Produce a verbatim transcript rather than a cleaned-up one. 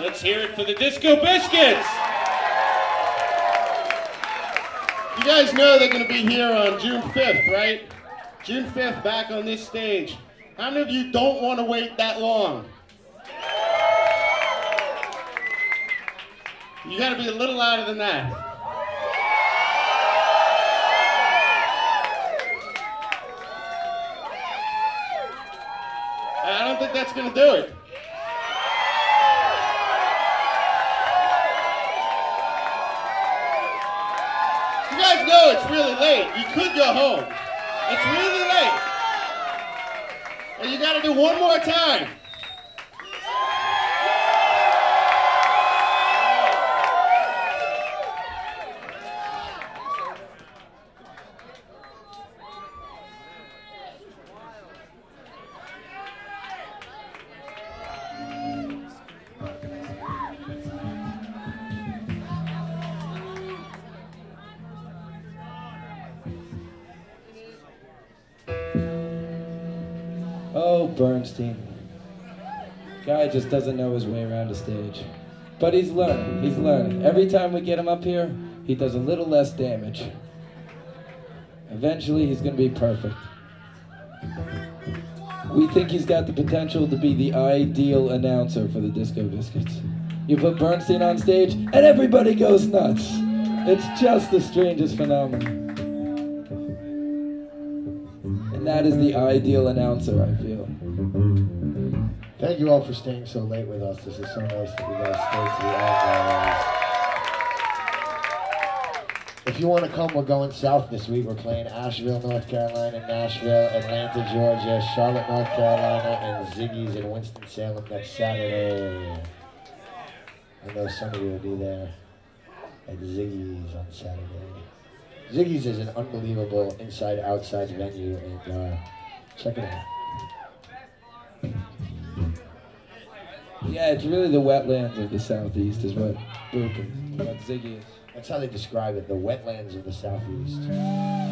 Let's hear it for the Disco Biscuits. You guys know they're going to be here on June fifth, right? June fifth, back on this stage. How many of you don't want to wait that long? You got to be a little louder than that. I don't think that's going to do it. You guys know it's really late. You could go home. It's really late. And you got to do one more time. Oh, Bernstein. Guy just doesn't know his way around a stage. But he's learning, he's learning. Every time we get him up here, he does a little less damage. Eventually, he's gonna be perfect. We think he's got the potential to be the ideal announcer for the Disco Biscuits. You put Bernstein on stage, and everybody goes nuts. It's just the strangest phenomenon. And that is the ideal announcer, I feel. Thank you all for staying so late with us. This is so nice that you guys stayed to the end. If you want to come, we're going south this week. We're playing Asheville, North Carolina, Nashville, Atlanta, Georgia, Charlotte, North Carolina, and Ziggy's in Winston-Salem next Saturday. I know some of you will be there at Ziggy's on Saturday. Ziggy's is an unbelievable inside-outside venue, and uh, check it out. Yeah, it's really the wetlands of the Southeast is what Brooklyn, what Ziggy is. That's how they describe it, the wetlands of the Southeast.